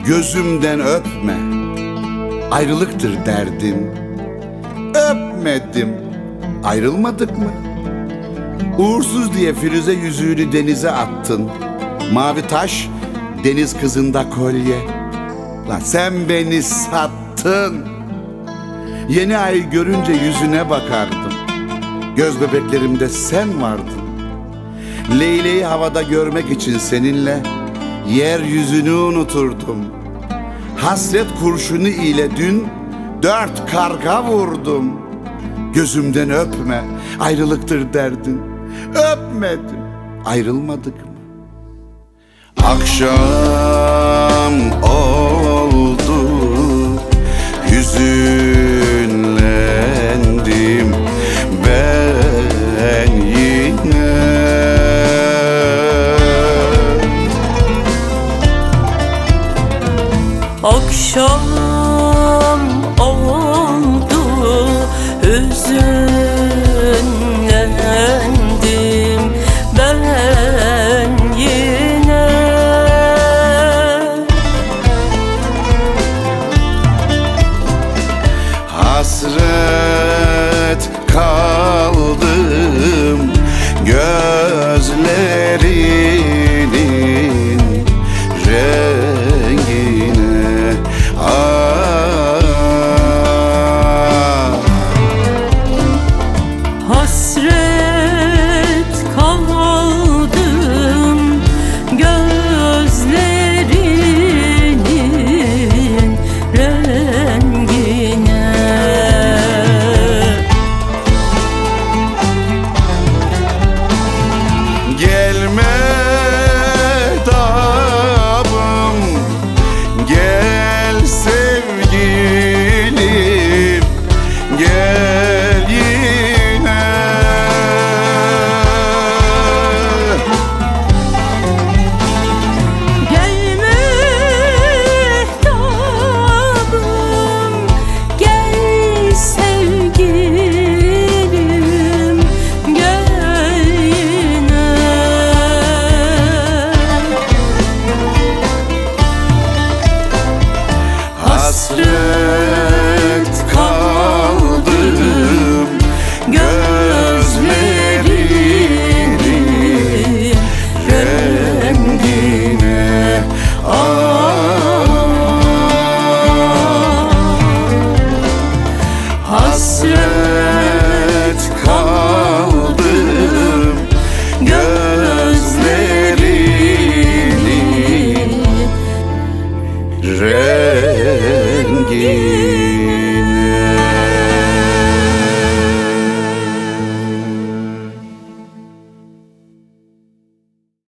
Gözümden öpme, ayrılıktır derdim. Öpmedim, ayrılmadık mı? Uğursuz diye Firuze yüzüğünü denize attın. Mavi taş, deniz kızında kolye. Lan sen beni sattın. Yeni ay görünce yüzüne bakardım. Göz bebeklerimde sen vardın. Leyleği havada görmek için seninle yeryüzünü unuturdum. Hasret kurşunu ile dün 4 karga vurdum. Gözümden öpme, ayrılıktır derdin. Öpmedim, ayrılmadık mı? Akşam oldu, hüzünlendim ben yine. Akşam oldu, hüzünlendim ben yine. Hasret kaldım gözlerinin rengine. Hasret kaldım gözlerinin rengine. Gelme tabım, gel sevgilim, gel yine. Gel mehtabım, gel sevgilim, gel yine. Hasret kaldım gözlerinin rengine. Hasret kaldım gözlerinin rengine.